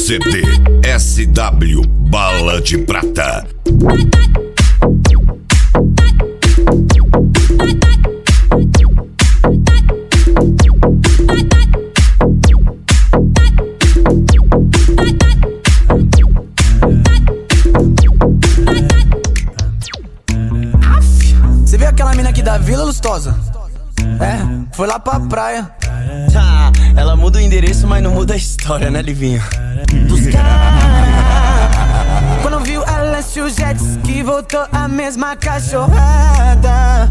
CD SW Bala de Prata. Você viu aquela mina aqui da Vila, Lustosa? É, foi lá pra praia. Ela muda o endereço, mas não muda a história, né, Livinho? Quando viu ela se o jet ski, voltou a mesma cachorrada.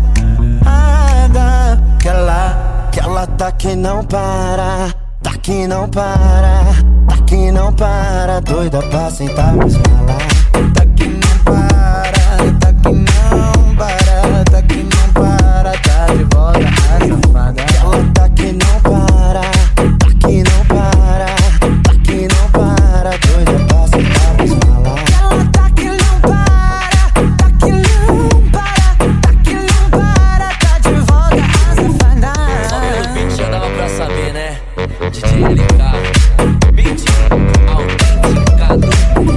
Que ela tá que não para, tá que não para, tá que não para, doida pra sentar pra esmalar. Tá que não para, tá que não para, tá que não para, tá de volta a safada. Ela tá que não para, tá que não para, tá que não para, doida pra sentar pra esmalar. Ela tá que não para, tá que não para, tá que não para, tá de volta a safada. Só pelo beat já dava pra saber, né? DJ LK, beat autenticado.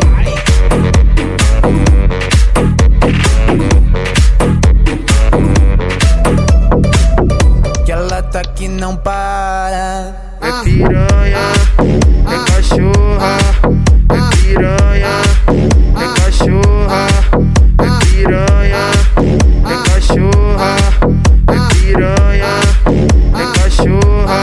Que ela tá que não para. É piranha, é cachorra, é piranha, é cachorra, é piranha, é cachorra, é piranha, é cachorra.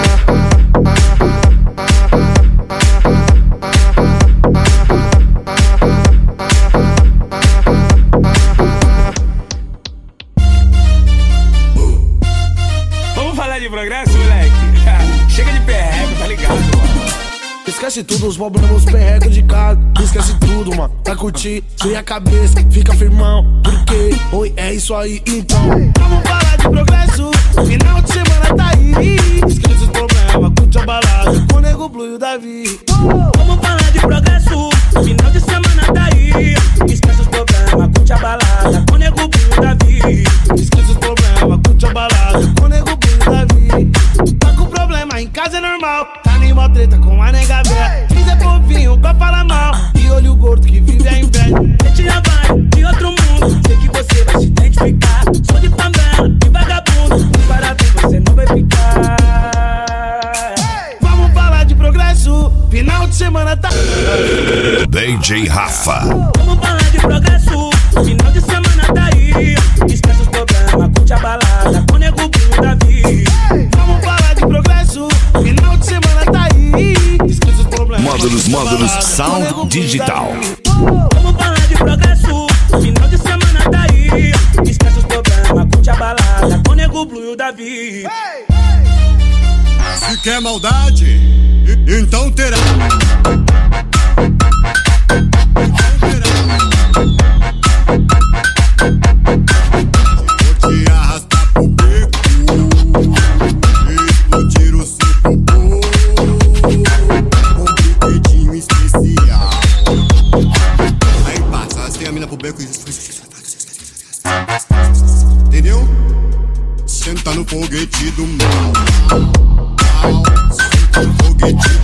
Vamos falar de progresso, moleque? Chega de perrego, tá ligado, mano? Esquece tudo, os problemas, os perregos de casa. Esquece tudo, mano, pra curtir. Sem a cabeça, fica firmão. Porque, oi, é isso aí, então. Vamos falar de progresso, final de semana tá aí. Esquece os problemas, curte a balada com o Nego Blue e o Davi. Vamos falar de progresso, final de semana tá aí. Esquece os problemas, curte a balada com o Nego Blue e o Davi. Esquece os problemas, curte a balada com o Nego Blue e o Davi. Tá com problema, em casa é normal. Tá nem mó treta com a nega velha. Fiz é fofinho, pra falar mal. E olho gordo que vive a inveja. Gente já vai de outro mundo, sei que você vai se identificar. Sou de favela e vagabundo, barato você não vai ficar. Vamos falar de progresso, final de semana tá. DJ Rafa. Vamos falar de progresso, final de semana tá aí. Esquece os problemas, curte a balada com o Nego Blue e o Davi. Vamos falar de progresso, final de semana tá aí. Esquece os problemas. Módulos Sound Digital. Vamos falar de progresso, final de semana tá aí. Esquece os problemas, curte a balada com o Nego Blue e o Davi. Se quer maldade, então terá. Vou te arrastar pro beco, explodir o seu popô, com brinquedinho especial. Aí passa, assim a mina pro beco e... Entendeu? Senta no foguete do mal. Senta no foguete